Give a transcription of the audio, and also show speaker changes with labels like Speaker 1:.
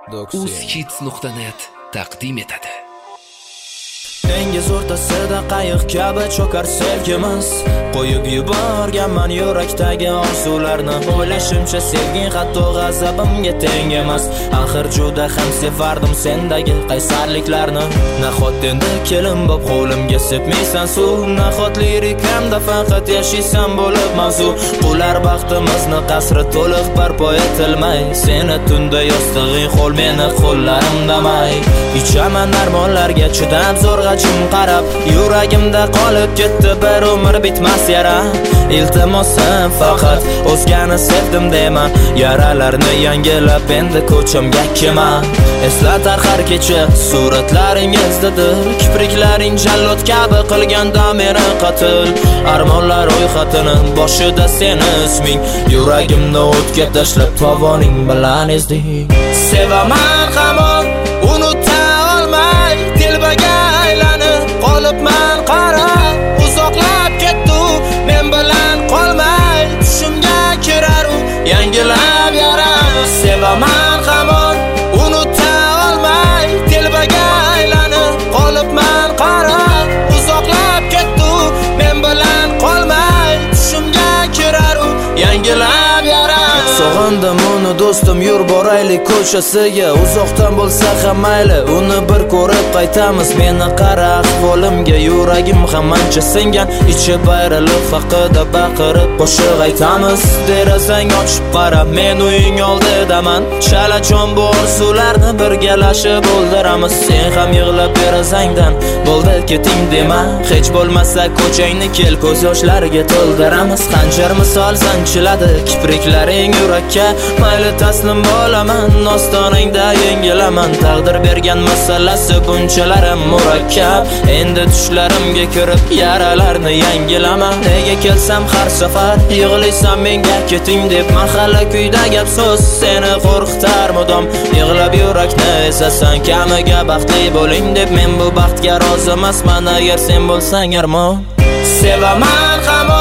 Speaker 1: uzhits.net taqdim etadi.
Speaker 2: Dengiz o'rtasida qayiq kabi cho'kar sevgimiz, qo'yib yuborganman yurakdagi orzularni. O'ylashimcha sevging hatto g'azabimga teng emas. Axir juda ham sevardim sendagi qaysarliklarni. Nahot endi kelin bo'p qo'limga sepmaysan suv, nahot lirikamda faqat yashaysan bo'lib mavzu. Qular baxtimizni qasri to'liq barpo etilmay, seni tunda yostig'ing qo'l, meni qo'llarimda may. Ichaman armonlarga chidab zo'rg'a qarab, yuragimda qolib ketdi bir umr bitmas yara. Iltimosim faqat o'zgani sevdim dema, yaralarni yangilab endi ko'chamga kema. Eslatar har kecha suratlaringizdadir, kipriklaring jallod kabi qilganda meni qatl. Armonlar ro'yxatini boshida seni isming, yuragimni o'tga tashlab tovoning bilan ezding. Sevaman hamon unuta olmay, telbaga qolibman qarab, uzoqlab ketdi men bilan qolmay, tushimga kirar u yangilab yara. Sevaman hamon unuta olmay, telbaga aylanib qolibman qarab, uzoqlab ketdi men bilan qolmay, tushimga kirar u yangilab yara. Sog'indim uni do'stim, yur boraylik ko'chasiga, uzoqdan bo'lsa ham mayli, uni bir ko'rib qaytamiz. Meni qara ahvolimga, yuragim ham ancha singan, ichi bayrilib haqida baqirib qo'shiq aytamiz. Derazang ochib qara, men uying oldidaman, chala-chon bu orzularni birgalashib o'ldiramiz. Sen ham yig'lab derazangdan bo'ldi keting dema, hech bo'lmasa ko'changni kel, ko'z yoshlariga to'ldiramiz. Xanjar misol sanchiladi kipriklaring yurakka, mayli taslim bo'laman, ostonangda yengilaman. Taqdir bergan masalasi bunchalarim murakkab, endi tushlarimga kirib yaralarni yangilaman. Nega kelsam har safar yig'laysan menga keting deb, mahalla kuyda gap so'z seni qo'rqitar mudom. Yig'lab yurakni esasan, kamiga baxtli bo'ling deb, men bu baxtga rozi emasman agar sen bo'lsang armon. Sevaman hamon